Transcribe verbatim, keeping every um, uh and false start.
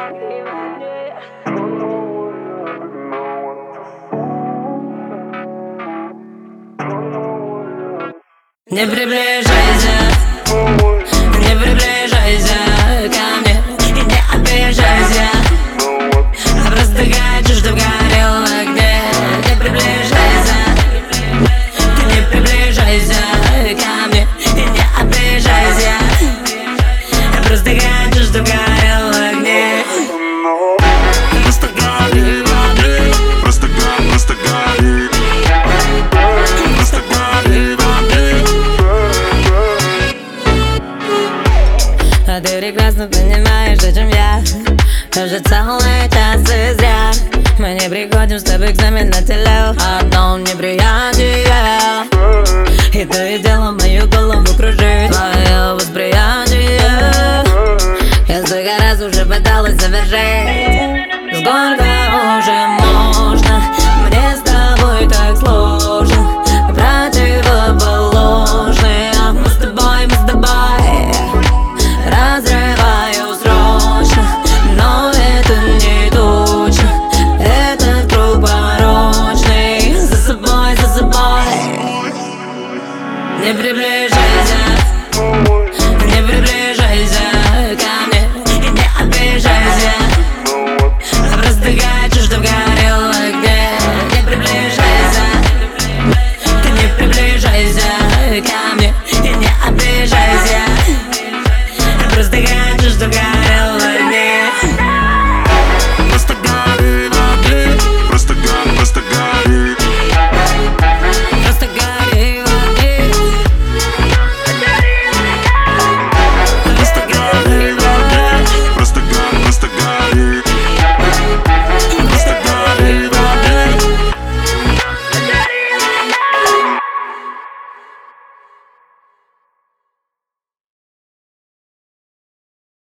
Не приближайся, не приближайся ко мне и не обижайся. А просто хочу, чтоб горел в огне. Не приближайся, ты не приближайся ко мне и не обижайся. Я просто хочу, чтоб горел в огне. Просто гори в огне. Просто гори, просто гори. Просто гори в огне. А ты прекрасно понимаешь, зачем я уже целый час и зря. Мы не приходим с тобой к знаменателю одном неприятии. И то и дело мою голову кружит твое восприятие. Я столько раз уже пыталась завершить. Сколько